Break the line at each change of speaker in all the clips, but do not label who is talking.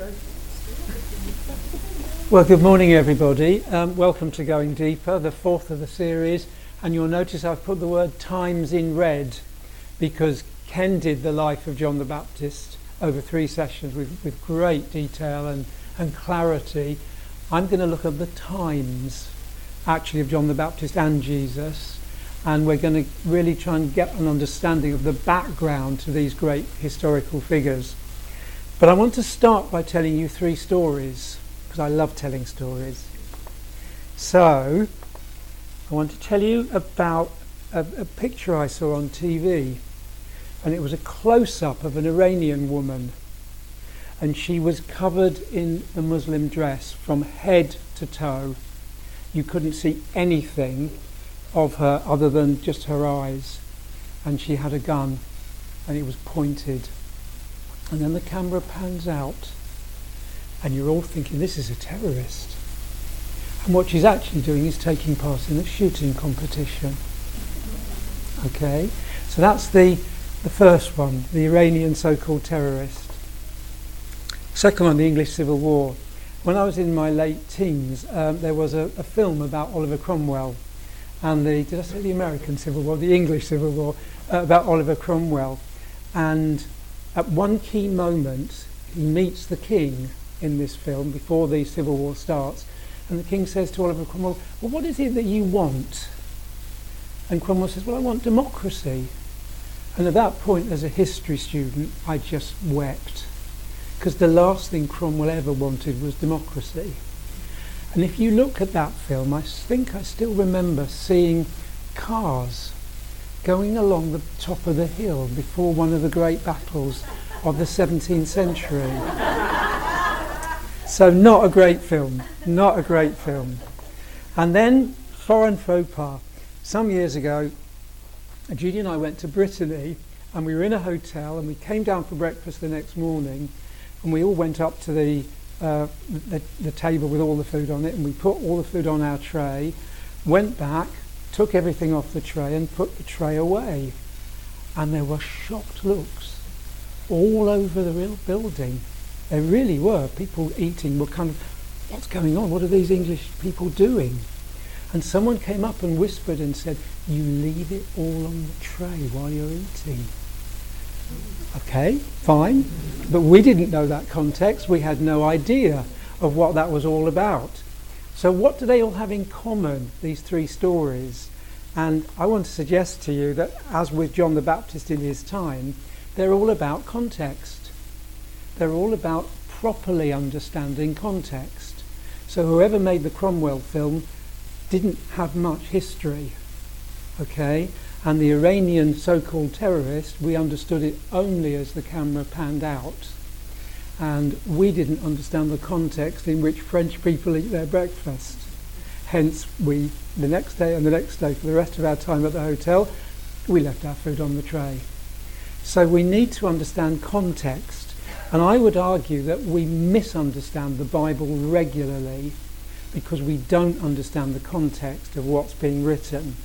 Well, good morning, everybody. Welcome to Going Deeper, the fourth of the series. And you'll notice I've put the word times in red because Ken did the life of John the Baptist over 3 sessions with great detail and clarity. I'm going to look at the times, actually, of John the Baptist and Jesus. And we're going to really try and get an understanding of the background to these great historical figures. But I want to start by telling you 3 stories, because I love telling stories. So, I want to tell you about a picture I saw on TV, and it was a close-up of an Iranian woman, and she was covered in the Muslim dress from head to toe. You couldn't see anything of her other than just her eyes, and she had a gun, and it was pointed. And then the camera pans out, and you're all thinking, this is a terrorist. And what she's actually doing is taking part in a shooting competition. Okay, so that's the first one, the Iranian so-called terrorist. Second one, the English Civil War. When I was in my late teens, there was a film about Oliver Cromwell, and did I say the American Civil War? The English Civil War, about Oliver Cromwell. And at one key moment, he meets the king in this film before the Civil War starts, and the king says to Oliver Cromwell, well, what is it that you want? And Cromwell says, well, I want democracy. And at that point, as a history student, I just wept, because the last thing Cromwell ever wanted was democracy. And if you look at that film, I think I still remember seeing cars going along the top of the hill before one of the great battles of the 17th century. So not a great film, not a great film. And then, foreign faux pas. Some years ago, Judy and I went to Brittany, and we were in a hotel, and we came down for breakfast the next morning, and we all went up to the table with all the food on it, and we put all the food on our tray, went back, took everything off the tray and put the tray away. And there were shocked looks all over the real building. There really were. People eating were kind of, what's going on? What are these English people doing? And someone came up and whispered and said, you leave it all on the tray while you're eating. Okay, fine. But we didn't know that context. We had no idea of what that was all about. So what do they all have in common, these 3 stories? And I want to suggest to you that, as with John the Baptist in his time, they're all about context. They're all about properly understanding context. So whoever made the Cromwell film didn't have much history, okay? And the Iranian so-called terrorist, we understood it only as the camera panned out. And we didn't understand the context in which French people eat their breakfast. Hence, the next day and the next day, for the rest of our time at the hotel, we left our food on the tray. So we need to understand context. And I would argue that we misunderstand the Bible regularly because we don't understand the context of what's being written.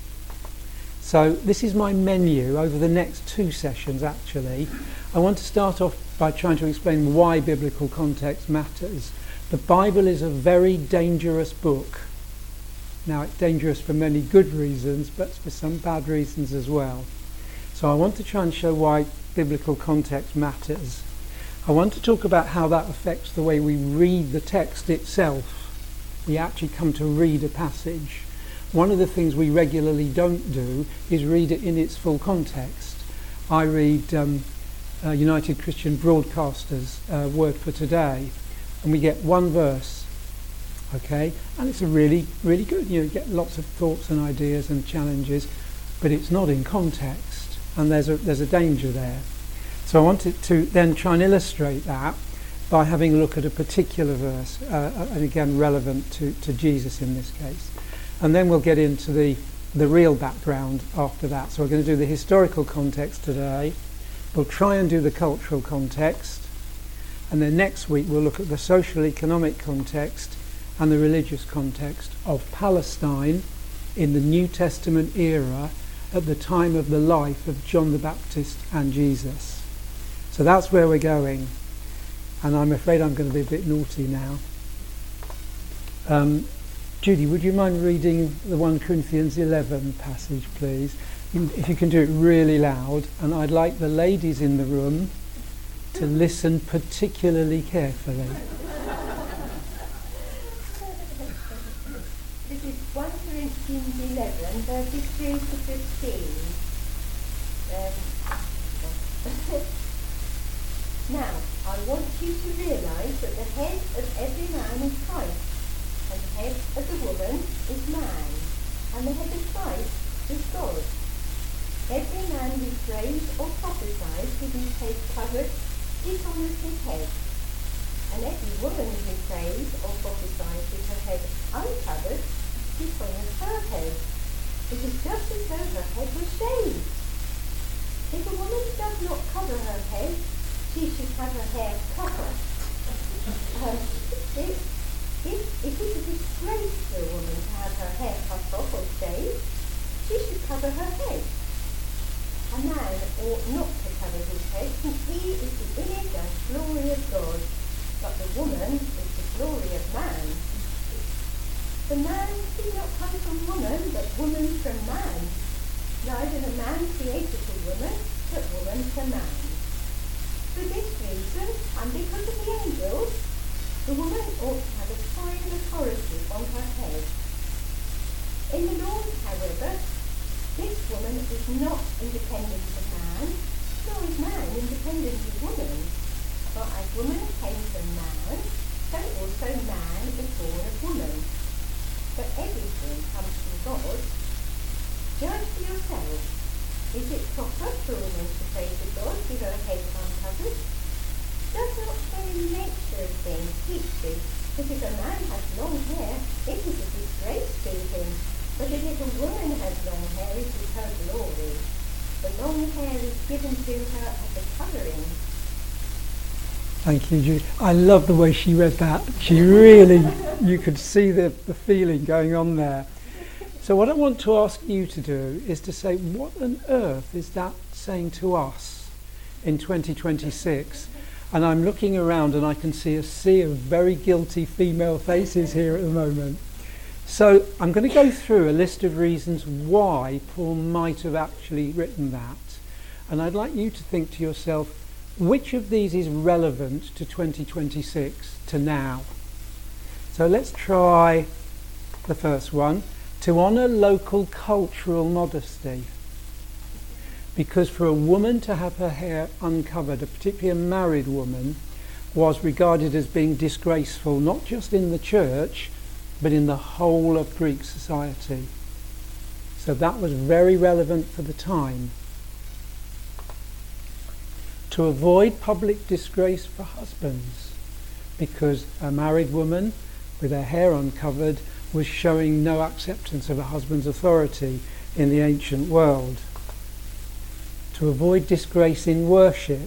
So this is my menu over the next 2 sessions, actually. I want to start off by trying to explain why biblical context matters. The Bible is a very dangerous book. Now, it's dangerous for many good reasons, but for some bad reasons as well. So I want to try and show why biblical context matters. I want to talk about how that affects the way we read the text itself. We actually come to read a passage. One of the things we regularly don't do is read it in its full context. I read United Christian Broadcasters' Word for Today, and we get one verse, okay? And it's a really, really good. You get lots of thoughts and ideas and challenges, but it's not in context, and there's a danger there. So I wanted to then try and illustrate that by having a look at a particular verse, and again relevant to Jesus in this case. And then we'll get into the real background after that. So we're going to do the historical context today. We'll try and do the cultural context. And then next week we'll look at the social economic context and the religious context of Palestine in the New Testament era at the time of the life of John the Baptist and Jesus. So that's where we're going. And I'm afraid I'm going to be a bit naughty now. Judy, would you mind reading the 1 Corinthians 11 passage, please? If you can do it really loud. And I'd like the ladies in the room to listen particularly carefully.
This is 1 Corinthians 11, verses 2 to 15. Now, I want you to realise that the head of every man is Christ, and the head of the woman is man, and the head of Christ is God. Every man who prays or prophesies with his head covered dishonours his head, and every woman who prays or prophesies with her head uncovered dishonours her head. It is just as though her head was shaved. If a woman does not cover her head, she should have her hair covered. If it is a disgrace for a woman to have her hair cut off or shaved, she should cover her head. A man ought not to cover his head, since he is the image and glory of God, but the woman is the glory of man. The man did not come from woman, but woman from man. Neither the man created the woman, but woman from man. For this reason, and because of the angels, the woman ought to have a sign of authority on her head. In the Lord, however, this woman is not independent of man, nor is man independent of woman. For as woman came from man, so also man is born of woman. But everything comes from God. Judge for yourselves. Is it proper for a woman to pray to God with her head uncovered? Does not the very nature of things teach you that if a man has long hair, it is a disgrace to him, but that if a woman has long hair, it is her glory? The long hair is given to her as a covering.
Thank you, Judy. I love the way she read that. She really, you could see the feeling going on there. So what I want to ask you to do is to say, what on earth is that saying to us in 2026? And I'm looking around and I can see a sea of very guilty female faces here at the moment. So I'm going to go through a list of reasons why Paul might have actually written that. And I'd like you to think to yourself, which of these is relevant to 2026, to now? So let's try the first one. To honour local cultural modesty. Because for a woman to have her hair uncovered, particularly a married woman, was regarded as being disgraceful, not just in the church, but in the whole of Greek society. So that was very relevant for the time. To avoid public disgrace for husbands, because a married woman with her hair uncovered was showing no acceptance of a husband's authority in the ancient world. To avoid disgrace in worship,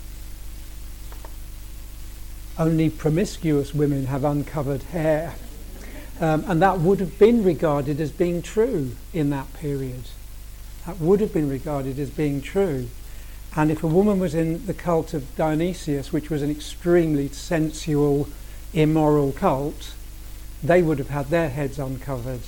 only promiscuous women have uncovered hair, and that would have been regarded as being true in that period. That would have been regarded as being true. And if a woman was in the cult of Dionysius, which was an extremely sensual, immoral cult, they would have had their heads uncovered.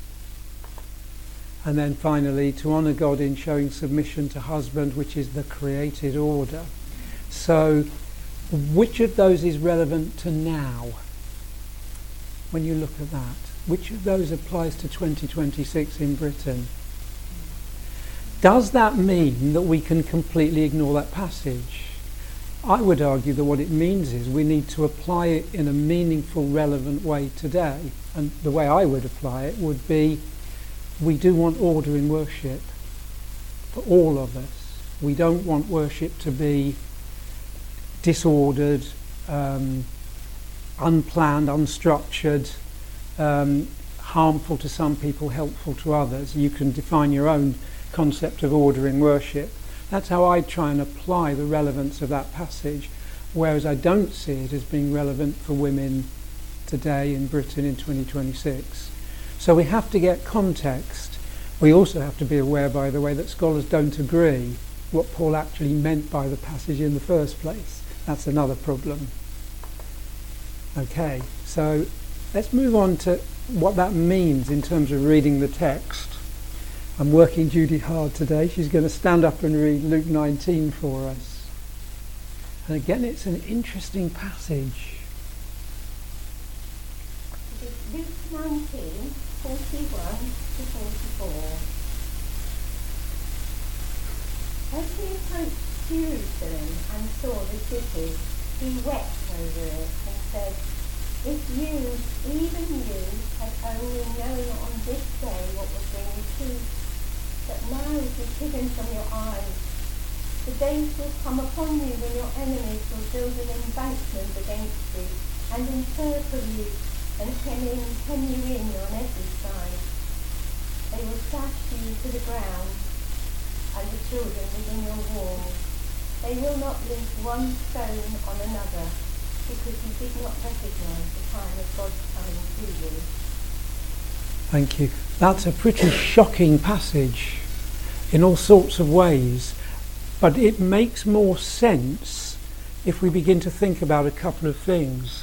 And then finally, to honour God in showing submission to husband, which is the created order. So, which of those is relevant to now? When you look at that, which of those applies to 2026 in Britain? Does that mean that we can completely ignore that passage? I would argue that what it means is we need to apply it in a meaningful, relevant way today. And the way I would apply it would be, we do want order in worship for all of us. We don't want worship to be disordered, unplanned, unstructured, harmful to some people, helpful to others. You can define your own concept of order in worship. That's how I try and apply the relevance of that passage, whereas I don't see it as being relevant for women today in Britain in 2026. So we have to get context. We also have to be aware, by the way, that scholars don't agree what Paul actually meant by the passage in the first place. That's another problem. Okay, so let's move on to what that means in terms of reading the text. I'm working Judy hard today. She's going to stand up and read Luke 19 for us. And again, it's an interesting passage.
Luke 19, 41 to 44. As he approached Jerusalem and saw the city, he wept over it and said, "If you, even you, had only known on this day what would bring you peace, but now it is hidden from your eyes. The days will come upon you when your enemies will build an embankment against you and encircle you and hem you in on every side. They will dash you to the ground and the children within your walls. They will not leave one stone on another, because you did not recognise the time of God's coming to you."
Thank you. That's a pretty shocking passage in all sorts of ways, but it makes more sense if we begin to think about a couple of things.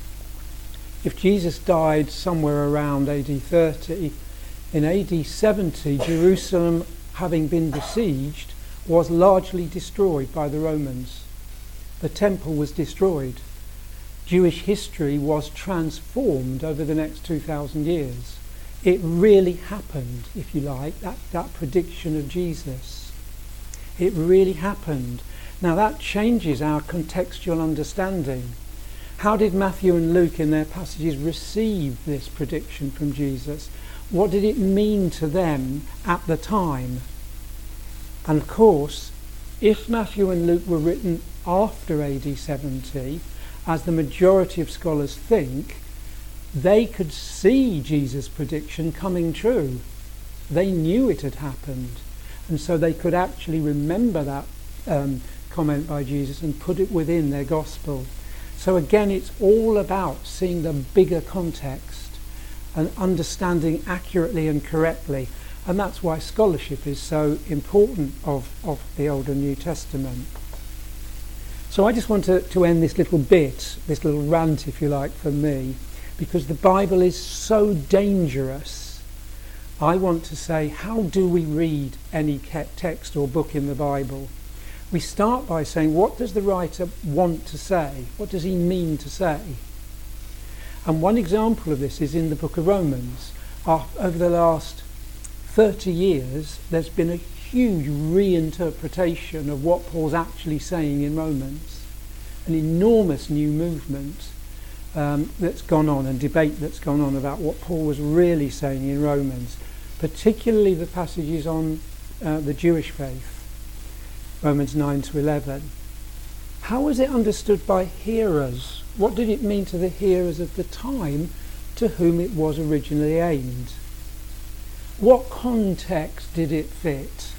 If Jesus died somewhere around AD 30, in AD 70, Jerusalem, having been besieged, was largely destroyed by the Romans. The temple was destroyed. Jewish history was transformed over the next 2,000 years. It really happened, if you like, that prediction of Jesus. It really happened. Now that changes our contextual understanding. How did Matthew and Luke in their passages receive this prediction from Jesus? What did it mean to them at the time? And of course, if Matthew and Luke were written after AD 70, as the majority of scholars think, they could see Jesus' prediction coming true. They knew it had happened, and so they could actually remember that comment by Jesus and put it within their gospel. So again, it's all about seeing the bigger context and understanding accurately and correctly. And that's why scholarship is so important of the Old and New Testament. So I just want to end this little bit, this little rant, if you like, from me, because the Bible is so dangerous. I want to say, how do we read any text or book in the Bible? We start by saying, what does the writer want to say? What does he mean to say? And one example of this is in the book of Romans. Over the last 30 years, there's been a huge reinterpretation of what Paul's actually saying in Romans. An enormous new movement that's gone on, and debate that's gone on about what Paul was really saying in Romans, particularly the passages on the Jewish faith, Romans 9 to 11. How was it understood by hearers? What did it mean to the hearers of the time to whom it was originally aimed? What context did it fit?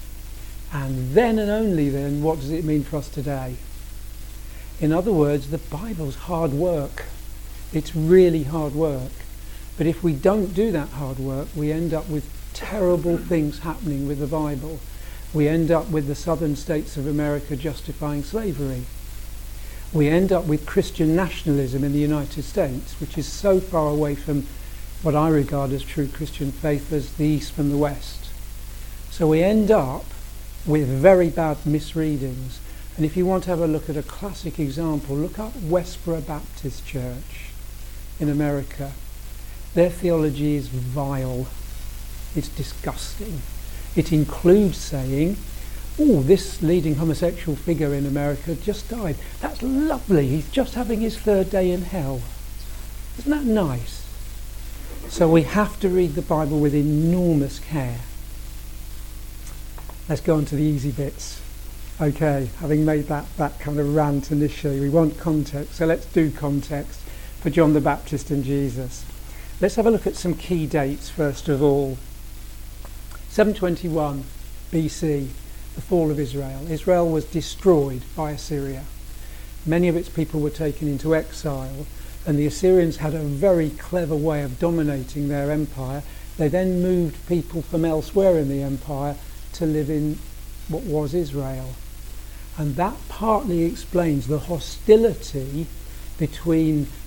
And then and only then, what does it mean for us today? In other words, the Bible's hard work. It's really hard work. But if we don't do that hard work, we end up with terrible things happening with the Bible. We end up with the southern states of America justifying slavery. We end up with Christian nationalism in the United States, which is so far away from what I regard as true Christian faith as the East from the West. So we end up with very bad misreadings. And if you want to have a look at a classic example, look up Westboro Baptist Church in America. Their theology is vile. It's disgusting. It includes saying, "Oh, this leading homosexual figure in America just died. That's lovely. He's just having his third day in hell." Isn't that nice? So we have to read the Bible with enormous care. Let's go on to the easy bits. Okay, having made that kind of rant initially, we want context, so let's do context for John the Baptist and Jesus. Let's have a look at some key dates first of all. 721 BC, the fall of Israel. Israel was destroyed by Assyria. Many of its people were taken into exile, and the Assyrians had a very clever way of dominating their empire. They then moved people from elsewhere in the empire to live in what was Israel. And that partly explains the hostility between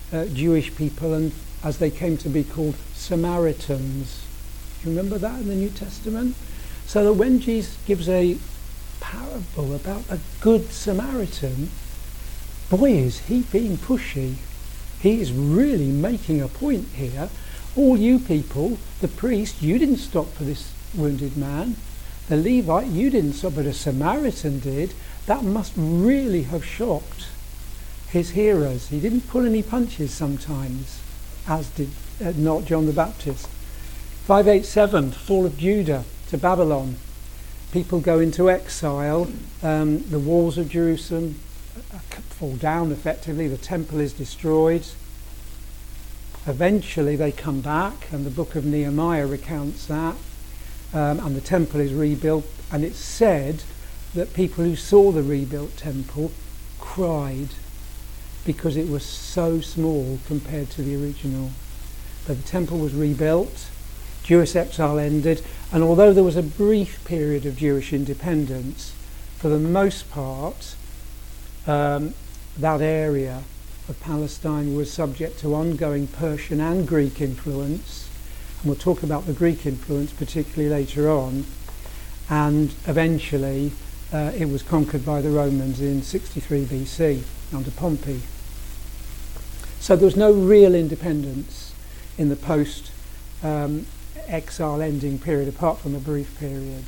Jewish people, and as they came to be called Samaritans. Do you remember that in the New Testament? So that when Jesus gives a parable about a good Samaritan, boy, is he being pushy. He is really making a point here. All you people, the priest, you didn't stop for this wounded man. The Levite, you didn't stop, but a Samaritan did. That must really have shocked his hearers. He didn't pull any punches sometimes, as did not John the Baptist. 587, fall of Judah to Babylon. People go into exile. The walls of Jerusalem fall down effectively. The temple is destroyed. Eventually they come back, and the book of Nehemiah recounts that, and the temple is rebuilt, and it's said that people who saw the rebuilt temple cried because it was so small compared to the original. But the temple was rebuilt, Jewish exile ended, and although there was a brief period of Jewish independence, for the most part that area of Palestine was subject to ongoing Persian and Greek influence, and we'll talk about the Greek influence particularly later on, and eventually it was conquered by the Romans in 63 BC under Pompey. So there was no real independence in the post-exile ending period apart from a brief period.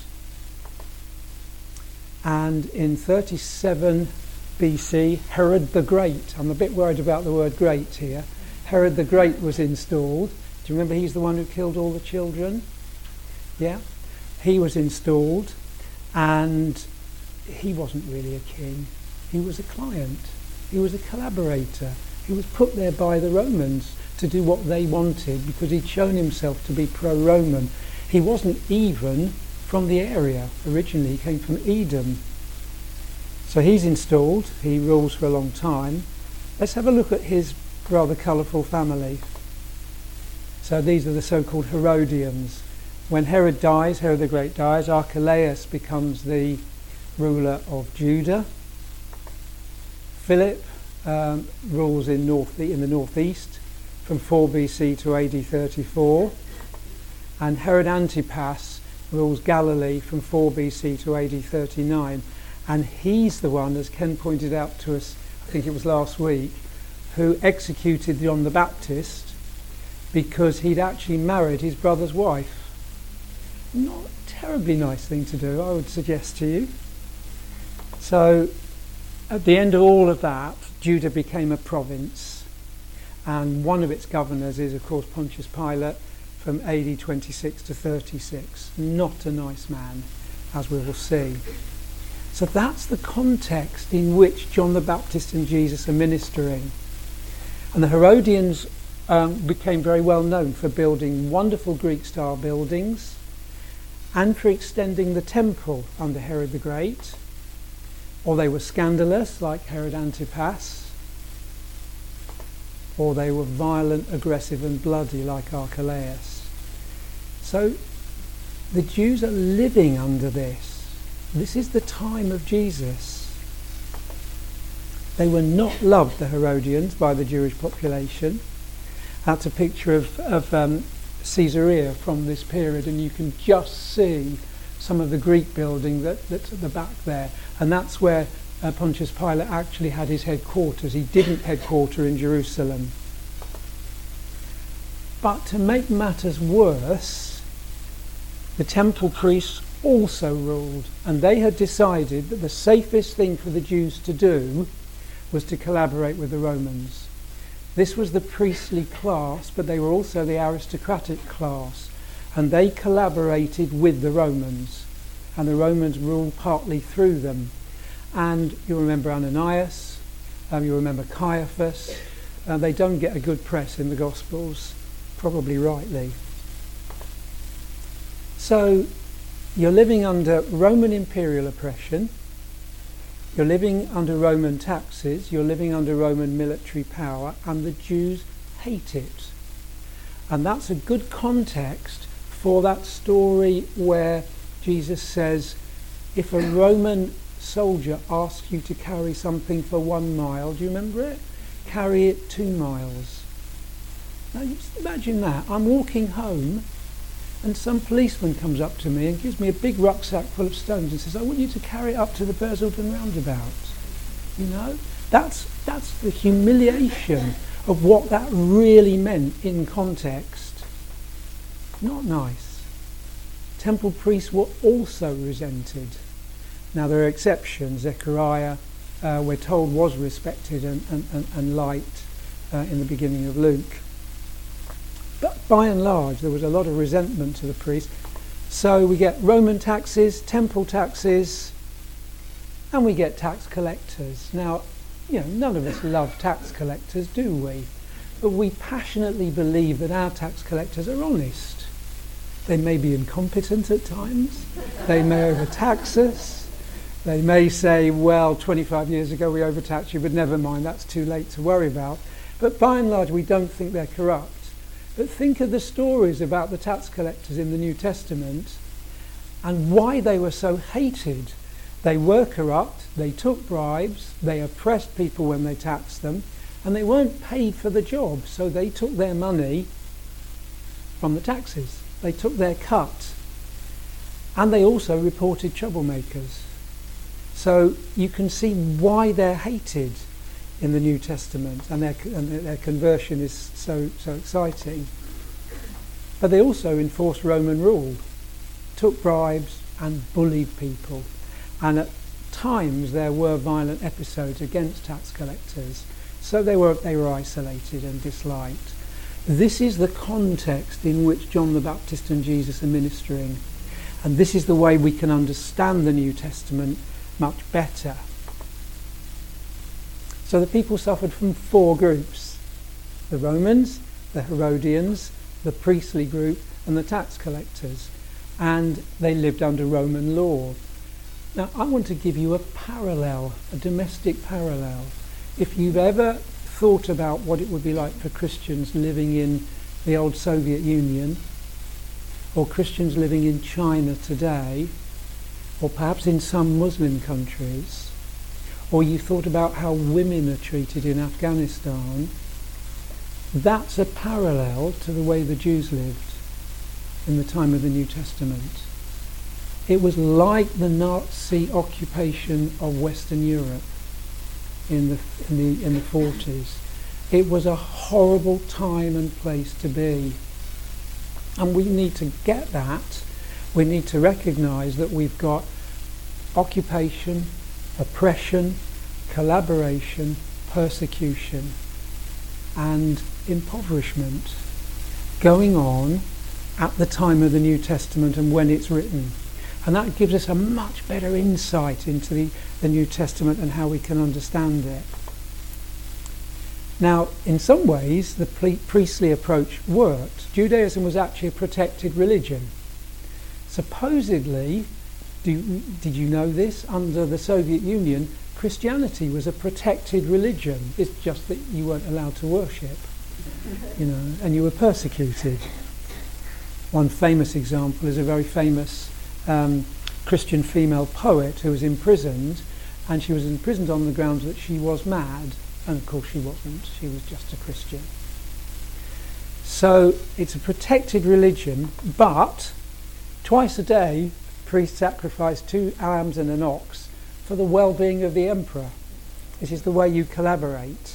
And in 37 BC, Herod the Great, I'm a bit worried about the word great here, Herod the Great was installed. Do you remember he's the one who killed all the children? Yeah? He was installed, and he wasn't really a king. He was a client. He was a collaborator. He was put there by the Romans to do what they wanted because he'd shown himself to be pro-Roman. He wasn't even from the area originally. He came from Edom. So he's installed. He rules for a long time. Let's have a look at his rather colourful family. So these are the so-called Herodians. When Herod dies, Herod the Great dies, Archelaus becomes the ruler of Judah. Philip rules in the northeast from 4 BC to AD 34, and Herod Antipas rules Galilee from 4 BC to AD 39, and he's the one, as Ken pointed out to us, I think it was last week, who executed John the Baptist because he'd actually married his brother's wife. Not a terribly nice thing to do, I would suggest to you. So at the end of all of that, Judah became a province, and one of its governors is, of course, Pontius Pilate from AD 26 to 36. Not a nice man, as we will see. So that's the context in which John the Baptist and Jesus are ministering. And the Herodians became very well known for building wonderful Greek-style buildings and for extending the temple under Herod the Great. Or they were scandalous, like Herod Antipas, or they were violent, aggressive and bloody, like Archelaus. So the Jews are living under this. This is the time of Jesus. They were not loved, the Herodians, by the Jewish population. That's a picture of Caesarea from this period, and you can just see some of the Greek building that's at the back there, and that's where Pontius Pilate actually had his headquarters. He didn't headquarter in Jerusalem. But to make matters worse, the temple priests also ruled, and they had decided that the safest thing for the Jews to do was to collaborate with the Romans. This was the priestly class, but they were also the aristocratic class, and they collaborated with the Romans, and the Romans ruled partly through them. And you remember Ananias, you remember Caiaphas. They don't get a good press in the Gospels, probably rightly. So you're living under Roman imperial oppression, you're living under Roman taxes, you're living under Roman military power, and the Jews hate it. And that's a good context for that story where Jesus says, if a Roman soldier asks you to carry something for 1 mile, do you remember it? Carry it 2 miles. Now you just imagine that. I'm walking home and some policeman comes up to me and gives me a big rucksack full of stones and says, I want you to carry it up to the Bursaldon roundabout. You know? That's the humiliation of what that really meant in context. Not nice. Temple priests were also resented. Now there are exceptions. Zechariah, we're told, was respected and liked in the beginning of Luke. But by and large there was a lot of resentment to the priests. So we get Roman taxes, temple taxes, and we get tax collectors. Now, you know, none of us love tax collectors, do we? But we passionately believe that our tax collectors are honest. They may be incompetent at times. They may overtax us. They may say, well, 25 years ago we overtaxed you, but never mind, that's too late to worry about. But by and large, we don't think they're corrupt. But think of the stories about the tax collectors in the New Testament and why they were so hated. They were corrupt, they took bribes, they oppressed people when they taxed them, and they weren't paid for the job, so they took their money from the taxes. They took their cut. And they also reported troublemakers. So you can see why they're hated in the New Testament, and their conversion is so exciting. But they also enforced Roman rule, took bribes and bullied people. And at times there were violent episodes against tax collectors, so they were isolated and disliked. This is the context in which John the Baptist and Jesus are ministering, and this is the way we can understand the New Testament much better. So the people suffered from four groups: the Romans, the Herodians, the priestly group, and the tax collectors, and they lived under Roman law. Now, I want to give you a parallel, a domestic parallel. If you've ever thought about what it would be like for Christians living in the old Soviet Union, or Christians living in China today, or perhaps in some Muslim countries, or you thought about how women are treated in Afghanistan, that's a parallel to the way the Jews lived in the time of the New Testament. It was like the Nazi occupation of Western Europe in the 40s. It was a horrible time and place to be. And we need to get that. We need to recognise that we've got occupation, oppression, collaboration, persecution, and impoverishment going on at the time of the New Testament and when it's written. And that gives us a much better insight into the New Testament and how we can understand it. Now, in some ways, the priestly approach worked. Judaism was actually a protected religion. Supposedly, did you know this? Under the Soviet Union, Christianity was a protected religion. It's just that you weren't allowed to worship, and you were persecuted. One famous example is a very famous Christian female poet who was imprisoned, and she was imprisoned on the grounds that she was mad, and of course she wasn't. She was just a Christian. So it's a protected religion, but twice a day priests sacrifice 2 lambs and an ox for the well-being of the emperor. This is the way you collaborate.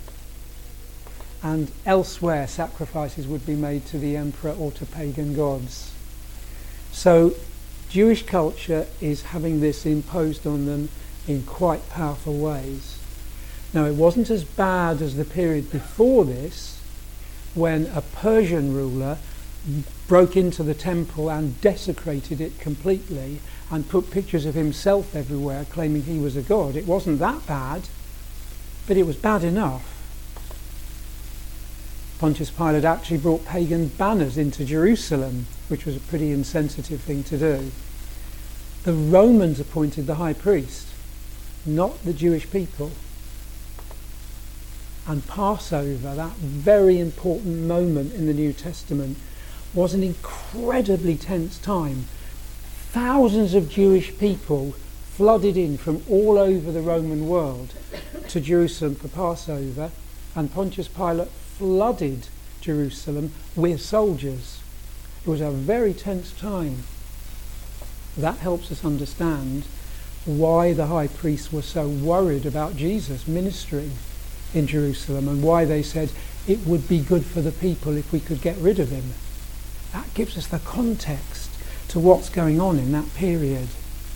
And elsewhere sacrifices would be made to the emperor or to pagan gods. So Jewish culture is having this imposed on them in quite powerful ways. Now, it wasn't as bad as the period before this, when a Persian ruler broke into the temple and desecrated it completely and put pictures of himself everywhere claiming he was a god. It wasn't that bad, but it was bad enough. Pontius Pilate actually brought pagan banners into Jerusalem, which was a pretty insensitive thing to do. The Romans appointed the high priest, not the Jewish people. And Passover, that very important moment in the New Testament, was an incredibly tense time. Thousands of Jewish people flooded in from all over the Roman world to Jerusalem for Passover, and Pontius Pilate flooded Jerusalem with soldiers. It was a very tense time. That helps us understand why the high priests were so worried about Jesus ministering in Jerusalem and why they said it would be good for the people if we could get rid of him. That gives us the context to what's going on in that period.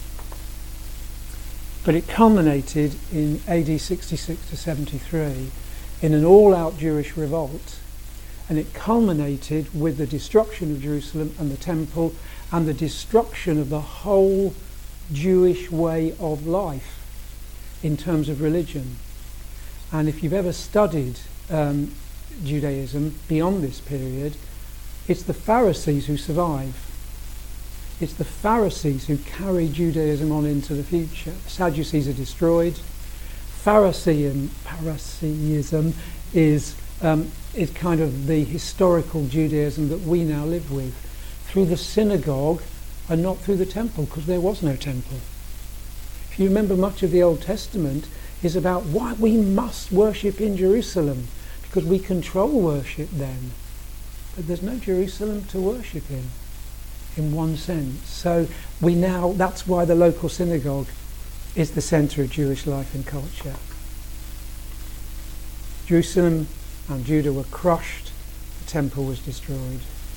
But it culminated in AD 66 to 73 in an all-out Jewish revolt, and it culminated with the destruction of Jerusalem and the temple and the destruction of the whole Jewish way of life in terms of religion. And if you've ever studied Judaism beyond this period, it's the Pharisees who survive. It's the Pharisees who carry Judaism on into the future. The Sadducees are destroyed. Phariseeism is kind of the historical Judaism that we now live with, through the synagogue and not through the temple, because there was no temple. If you remember, much of the Old Testament is about why we must worship in Jerusalem, because we control worship then. But there's no Jerusalem to worship in one sense. So that's why the local synagogue is the centre of Jewish life and culture. Jerusalem and Judah were crushed, the temple was destroyed.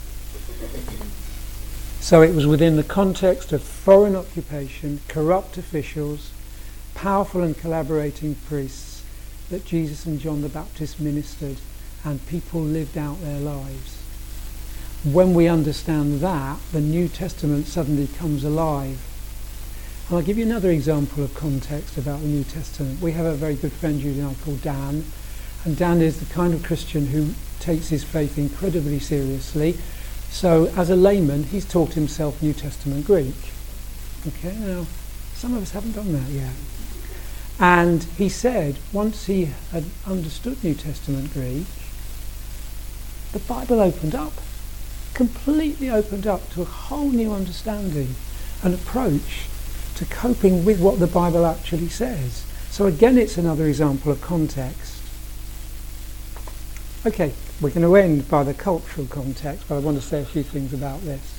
So it was within the context of foreign occupation, corrupt officials, powerful and collaborating priests that Jesus and John the Baptist ministered and people lived out their lives. When we understand that, the New Testament suddenly comes alive. And I'll give you another example of context about the New Testament. We have a very good friend, Judy and I, called Dan. And Dan is the kind of Christian who takes his faith incredibly seriously. So as a layman, he's taught himself New Testament Greek. Okay, now, some of us haven't done that yet. And he said, once he had understood New Testament Greek, the Bible opened up, completely opened up to a whole new understanding and approach to coping with what the Bible actually says. So again, it's another example of context. Okay, we're going to end by the cultural context, but I want to say a few things about this.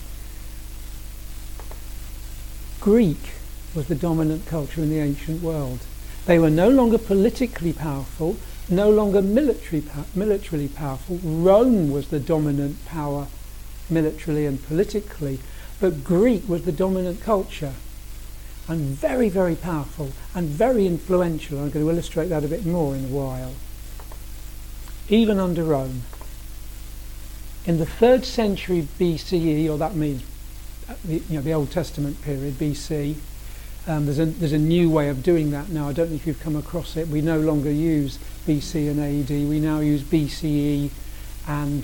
Greek was the dominant culture in the ancient world. They were no longer politically powerful, no longer militarily powerful. Rome was the dominant power militarily and politically, but Greek was the dominant culture, and very, very powerful and very influential. I'm going to illustrate that a bit more in a while. Even under Rome. In the 3rd century BCE, or that means the Old Testament period, BC, there's a new way of doing that now. I don't know if you've come across it. We no longer use BC and AD. We now use BCE and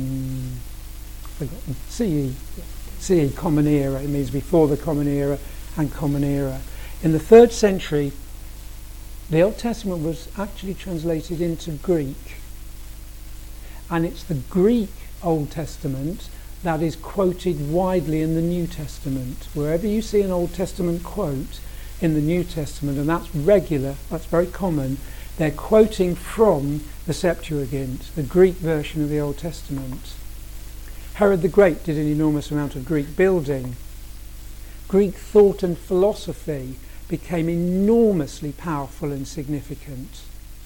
CE, Common Era. It means before the Common Era and Common Era. In the 3rd century, the Old Testament was actually translated into Greek. And it's the Greek Old Testament that is quoted widely in the New Testament. Wherever you see an Old Testament quote in the New Testament, and that's regular, that's very common, they're quoting from the Septuagint, the Greek version of the Old Testament. Herod the Great did an enormous amount of Greek building. Greek thought and philosophy became enormously powerful and significant.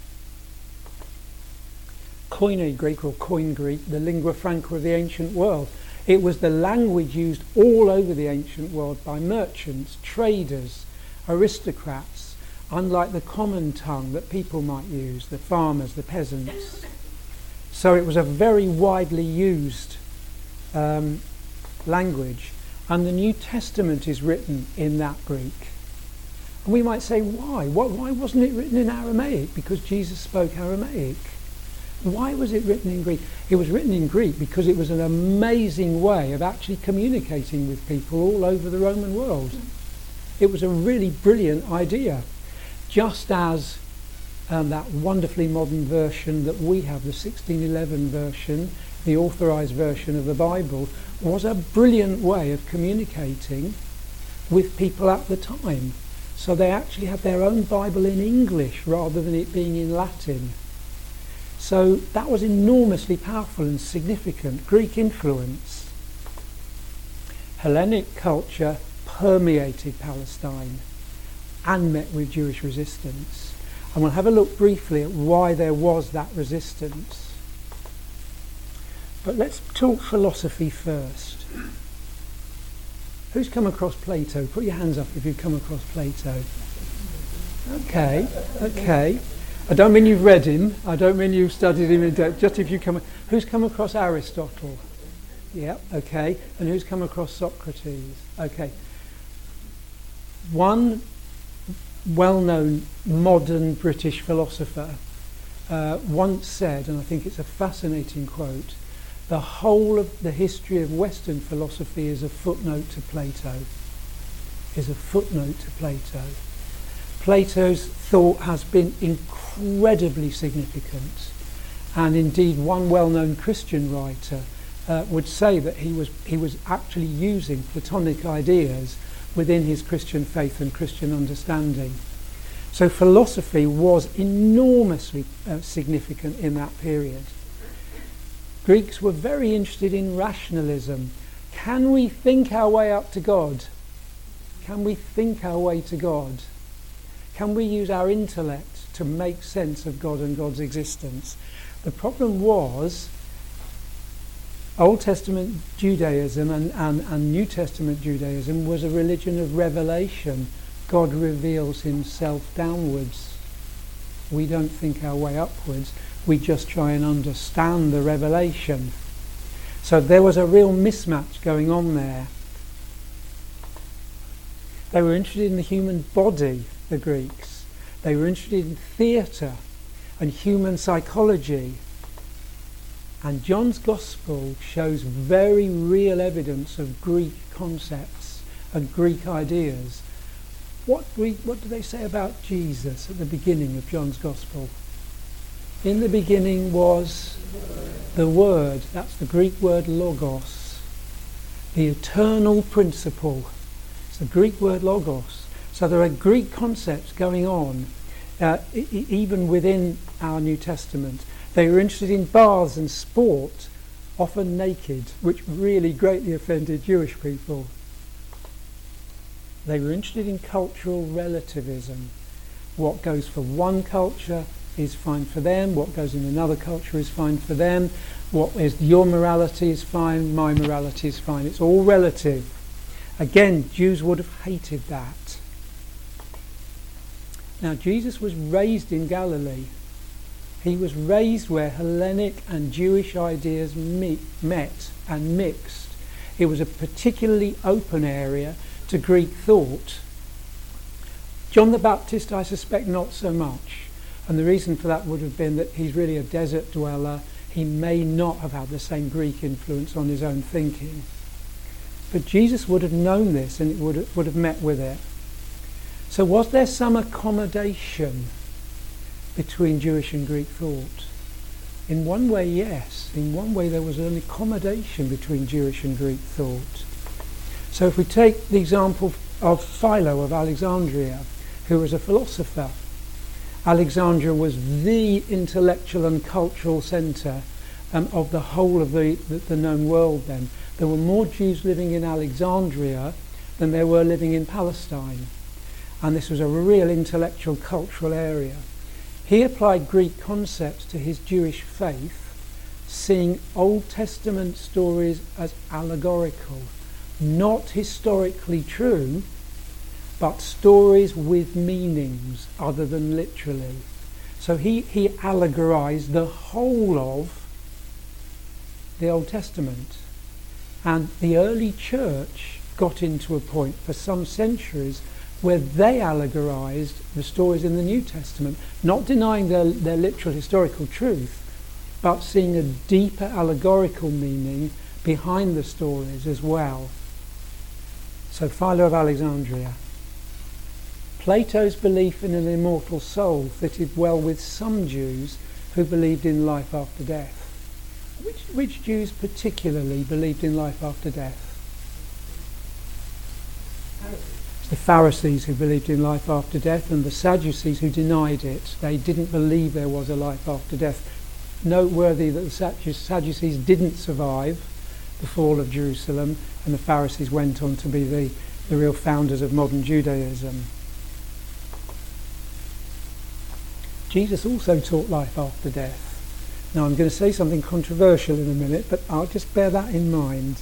Koine Greek, or Koine Greek, the lingua franca of the ancient world. It was the language used all over the ancient world by merchants, traders, aristocrats, unlike the common tongue that people might use, the farmers, the peasants. So it was a very widely used language, and the New Testament is written in that Greek. And we might say, why? Why wasn't it written in Aramaic? Because Jesus spoke Aramaic. Why was it written in Greek? It was written in Greek because it was an amazing way of actually communicating with people all over the Roman world. It was a really brilliant idea. Just as that wonderfully modern version that we have, the 1611 version, the authorised version of the Bible, was a brilliant way of communicating with people at the time. So they actually had their own Bible in English rather than it being in Latin. So that was enormously powerful and significant. Greek influence. Hellenic culture permeated Palestine and met with Jewish resistance. And we'll have a look briefly at why there was that resistance. But let's talk philosophy first. Who's come across Plato? Put your hands up if you've come across Plato. Okay. I don't mean you've read him. I don't mean you've studied him in depth. Just if you come... Who's come across Aristotle? Yeah, okay. And who's come across Socrates? Okay. One well-known modern British philosopher once said, and I think it's a fascinating quote, the whole of the history of Western philosophy is a footnote to Plato. Is a footnote to Plato. Plato's thought has been incredibly significant, and indeed one well-known Christian writer would say that he was actually using Platonic ideas within his Christian faith and Christian understanding. So philosophy was enormously significant in that period. Greeks were very interested in rationalism. Can we think our way up to God? Can we think our way to God? Can we use our intellect to make sense of God and God's existence? The problem was Old Testament Judaism and New Testament Judaism was a religion of revelation. God reveals himself downwards. We don't think our way upwards. We just try and understand the revelation. So there was a real mismatch going on there. They were interested in the human body, the Greeks. They were interested in theatre and human psychology. And John's Gospel shows very real evidence of Greek concepts and Greek ideas. What do they say about Jesus at the beginning of John's Gospel? In the beginning was the Word. That's the Greek word logos. The eternal principle. It's the Greek word logos. So there are Greek concepts going on even within our New Testament. They were interested in baths and sport, often naked, which really greatly offended Jewish people. They were interested in cultural relativism. What goes for one culture is fine for them. What goes in another culture is fine for them. What is your morality is fine, my morality is fine. It's all relative. Again, Jews would have hated that. Now, Jesus was raised in Galilee. He was raised where Hellenic and Jewish ideas met and mixed. It was a particularly open area to Greek thought. John the Baptist, I suspect, not so much. And the reason for that would have been that he's really a desert dweller. He may not have had the same Greek influence on his own thinking. But Jesus would have known this and it would have met with it. So was there some accommodation between Jewish and Greek thought? In one way, yes. In one way, there was an accommodation between Jewish and Greek thought. So if we take the example of Philo of Alexandria, who was a philosopher, Alexandria was the intellectual and cultural centre of the whole of the known world then. There were more Jews living in Alexandria than there were living in Palestine. And this was a real intellectual, cultural area. He applied Greek concepts to his Jewish faith, seeing Old Testament stories as allegorical, not historically true, but stories with meanings other than literally. So he allegorized the whole of the Old Testament. And the early church got into a point for some centuries where they allegorized the stories in the New Testament, not denying their literal historical truth, but seeing a deeper allegorical meaning behind the stories as well. So Philo of Alexandria. Plato's belief in an immortal soul fitted well with some Jews who believed in life after death. Which Jews particularly believed in life after death? It's the Pharisees who believed in life after death, and the Sadducees who denied it. They didn't believe there was a life after death. noteworthy that the Sadducees didn't survive the fall of Jerusalem, and the Pharisees went on to be the real founders of modern Judaism. Jesus also taught life after death. Now I'm going to say something controversial in a minute, but I'll just bear that in mind.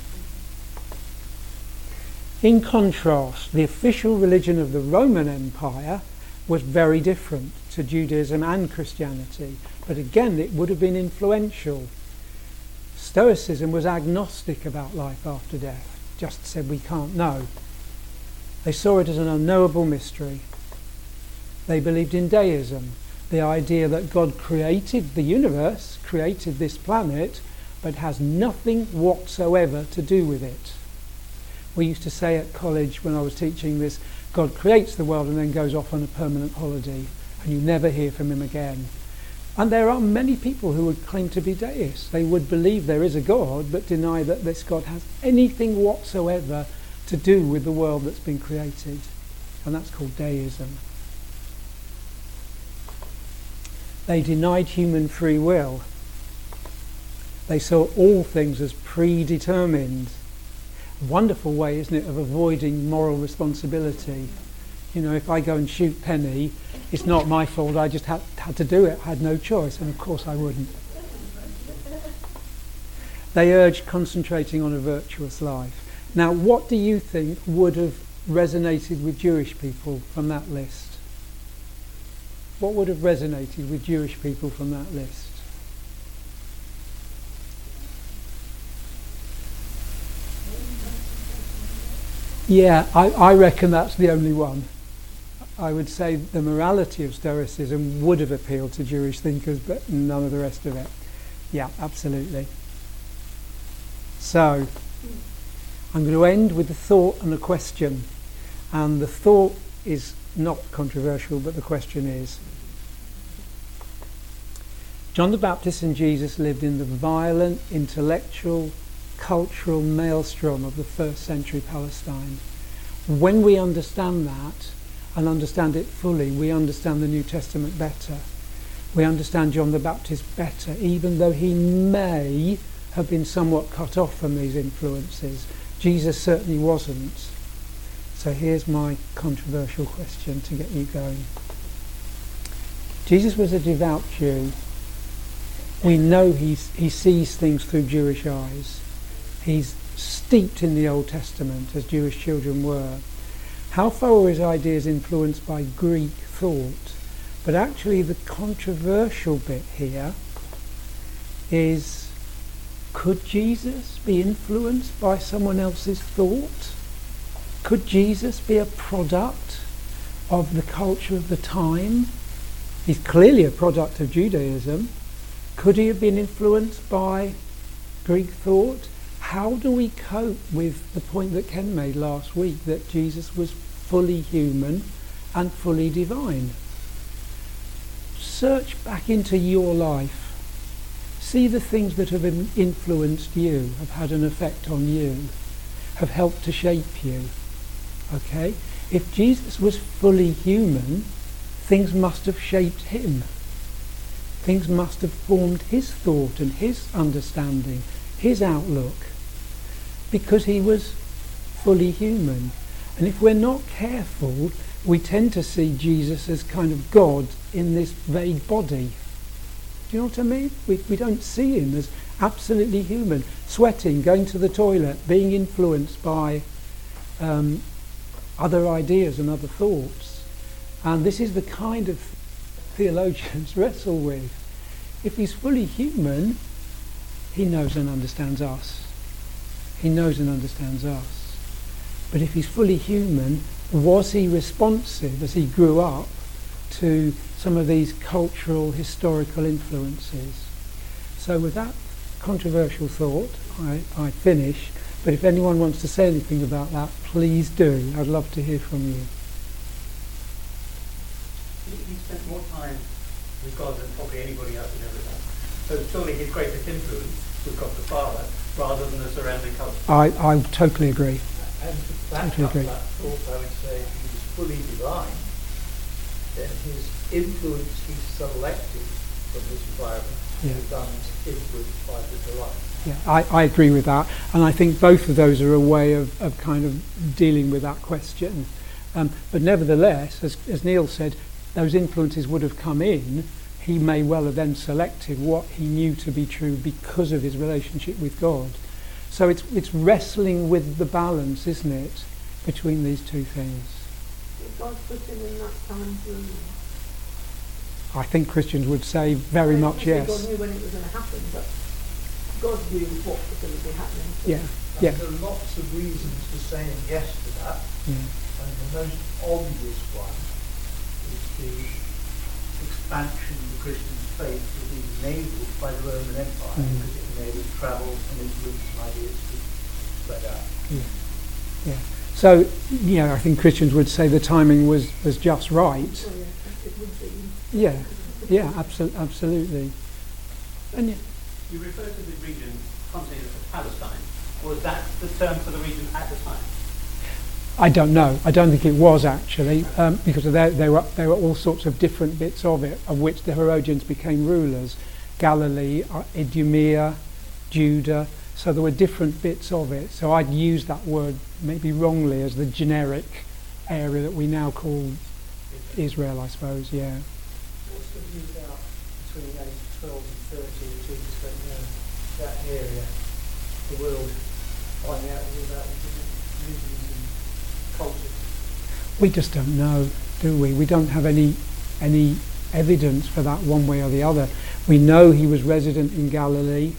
In contrast, the official religion of the Roman Empire was very different to Judaism and Christianity, but again it would have been influential. Stoicism was agnostic about life after death, just said we can't know. They saw it as an unknowable mystery. They believed in deism, the idea that God created the universe, created this planet, but has nothing whatsoever to do with it. We used to say at college when I was teaching this, God creates the world and then goes off on a permanent holiday, and you never hear from him again. And there are many people who would claim to be deists. They would believe there is a God, but deny that this God has anything whatsoever to do with the world that's been created. And that's called deism. They denied human free will. They saw all things as predetermined. A wonderful way, isn't it, of avoiding moral responsibility. You know, if I go and shoot Penny, it's not my fault, I just had to do it, I had no choice, and of course I wouldn't. They urged concentrating on a virtuous life. Now, what do you think would have resonated with Jewish people from that list? What would have resonated with Jewish people from that list? Yeah, I reckon that's the only one. I would say the morality of Stoicism would have appealed to Jewish thinkers, but none of the rest of it. Yeah, absolutely. So, I'm going to end with a thought and a question. And the thought is not controversial, but the question is, John the Baptist and Jesus lived in the violent, intellectual, cultural maelstrom of the first century Palestine. When we understand that, and understand it fully, we understand the New Testament better. We understand John the Baptist better, even though he may have been somewhat cut off from these influences. Jesus certainly wasn't. So here's my controversial question to get you going. Jesus was a devout Jew. We know he sees things through Jewish eyes. He's steeped in the Old Testament, as Jewish children were. How far were his ideas influenced by Greek thought? But actually the controversial bit here is, could Jesus be influenced by someone else's thought? Could Jesus be a product of the culture of the time? He's clearly a product of Judaism. Could he have been influenced by Greek thought? How do we cope with the point that Ken made last week, that Jesus was fully human and fully divine? Search back into your life. See the things that have influenced you, have had an effect on you, have helped to shape you. Okay? If Jesus was fully human, things must have shaped him. Things must have formed his thought and his understanding, his outlook, because he was fully human. And if we're not careful, we tend to see Jesus as kind of God in this vague body. Do you know what I mean? We don't see him as absolutely human, sweating, going to the toilet, being influenced by other ideas and other thoughts. And this is the kind of theologians wrestle with. If he's fully human, he knows and understands us. He knows and understands us. But if he's fully human, was he responsive as he grew up to some of these cultural, historical influences? So with that controversial thought, I finish. But if anyone wants to say anything about that, please do. I'd love to hear from you.
He spent more time with God than probably anybody else had ever done. So surely his greatest influence was God the Father, rather than the surrounding culture.
I totally agree.
And to back
Totally
up
agree.
that thought, I would say if he was fully divine, then his influence he selected from his environment
Yeah.
be done influenced by the delight.
Yeah, I agree with that, and I think both of those are a way of kind of dealing with that question. But nevertheless, as Neil said, those influences would have come in. He may well have then selected what he knew to be true because of his relationship with God. So it's wrestling with the balance, isn't it, between these two things.
Did God put him in that time room?
I think Christians would say very much yes.
God knew when it was going to happen, but God knew what was going to be happening.
Yeah,
And
yeah.
there are lots of reasons for saying yes to that.
Yeah.
And the most obvious one is the expansion of the Christian faith was enabled by the Roman Empire, because it enabled travel and influence and ideas to spread out.
Yeah. Yeah. So, I think Christians would say the timing was just right.
So, yeah, it would be.
Yeah, yeah, absolutely. And yeah,
You refer to the region continent of Palestine. Was that the term for the region at the time?
I don't know. I don't think it was actually, because there were all sorts of different bits of it, of which the Herodians became rulers. Galilee, Idumea, Judah. So there were different bits of it. So I'd use that word maybe wrongly as the generic area that we now call Israel, I suppose. Yeah.
What's the view about between age 12 and 30, which is that area, the world, finding out all about religions and cultures?
We just don't know, do we? We don't have any evidence for that one way or the other. We know he was resident in Galilee,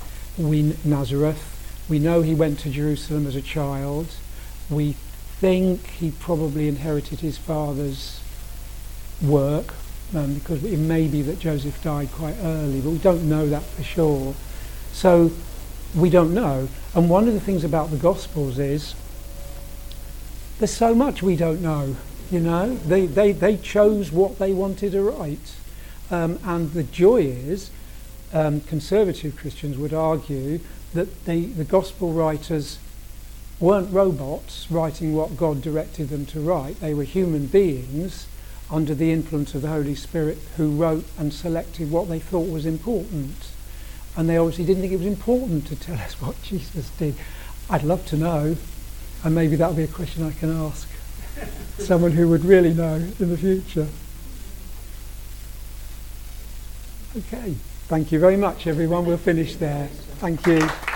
Nazareth. We know he went to Jerusalem as a child. We think he probably inherited his father's work, because it may be that Joseph died quite early, but we don't know that for sure. So we don't know. And one of the things about the Gospels is there's so much we don't know. They chose what they wanted to write, and the joy is, conservative Christians would argue that the Gospel writers weren't robots writing what God directed them to write. They were human beings under the influence of the Holy Spirit who wrote and selected what they thought was important. And they obviously didn't think it was important to tell us what Jesus did. I'd love to know, and maybe that'll be a question I can ask someone who would really know in the future. Okay, thank you very much everyone. We'll finish there. Thank you.